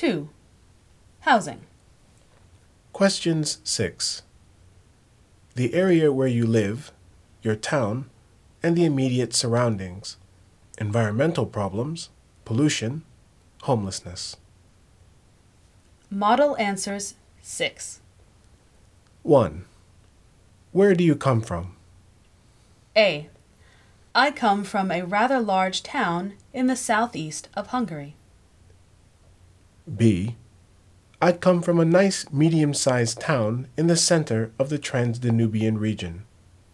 2. Housing. Questions 6. The area where you live, your town, and the immediate surroundings. Environmental problems, pollution, homelessness. Model answers 6. 1. Where do you come from? A. I come from a rather large town in the southeast of Hungary. B. I come from a nice medium-sized town in the center of the Transdanubian region.